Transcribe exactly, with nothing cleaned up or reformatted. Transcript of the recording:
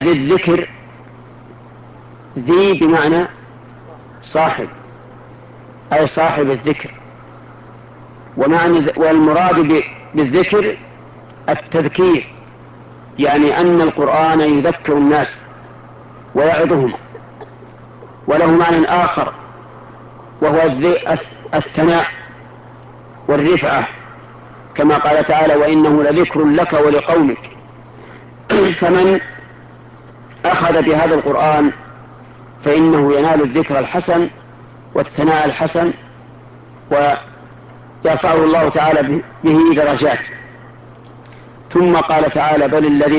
ذي الذكر، ذي بمعنى صاحب، أي صاحب الذكر. ومعنى والمراد بالذكر التذكير، يعني أن القرآن يذكر الناس ويعظهم. وله معنى آخر وهو الثناء والرفعة، كما قال تعالى: وإنه لذكر لك ولقومك. فمن أخذ بهذا القرآن فإنه ينال الذكر الحسن والثناء الحسن، ويرفعه الله تعالى به درجات. ثم قال تعالى: بل الذين